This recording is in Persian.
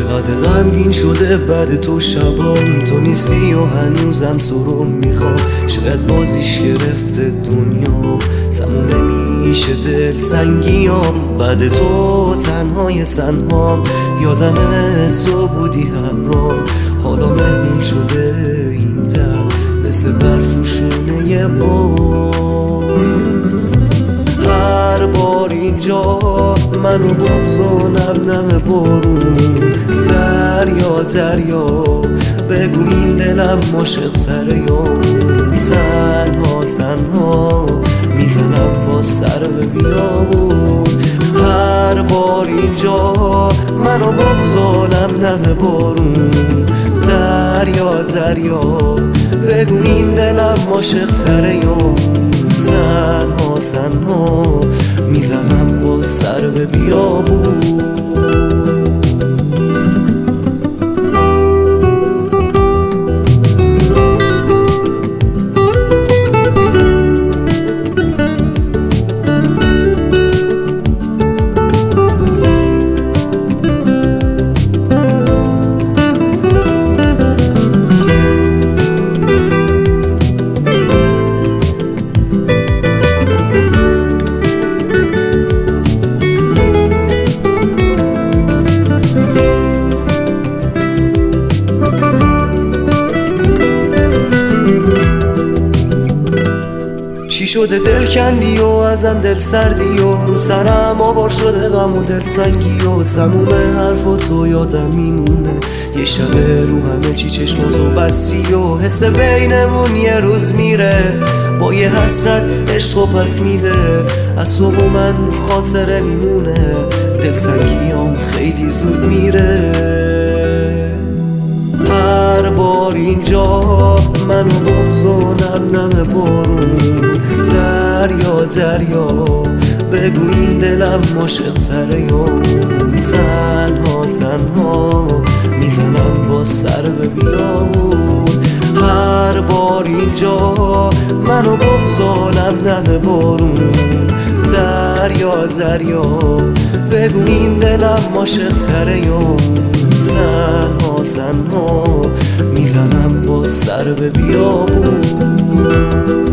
چقدر غمگین شده بعد تو شبام، تو نیستی و هنوزم تو رو میخوام. شاید بازیش گرفته دنیام، تموم نمیشه دل سنگیام. بعد تو تنهای تنهام، یادمه تو بودی همرام. حالا مهمون شده این دل، مثل برفوشونه بار. هر بار اینجا منو بغضانم نم بارون. دریا دریا بگو این دلم عاشق تره یا اون. تنها تنها میزنم با سر به بیابون. هر بار اینجا منو بغضانم نم بارون. دریا دریا بگو این دلم عاشق تره یا اون. تنها تنها میزنم با سر به بیابون. چی شده دل کندی و ازم دل سردی و رو سرم آوار شده غم و دل تنگی و تموم حرفاتو یادم میمونه. یه شبه رو همه چی چشماتو بستی و حس بینمون یه روز میره. با یه حسرت عشقو پس میده، از تو و من خاطره میمونه. دل تنگیام خیلی زود میره. هر بار اینجا منو بغضانم نم بارون. دریا دریا بگو این دلم عاشق تره یا اون. تنها تنها میزنم با سر به بیابون. هر بار اینجا منو بغضانم نم بارون. دریا دریا بگو این دلم عاشق تره یا اون. تنها تنها میزنم با سر به بیابون.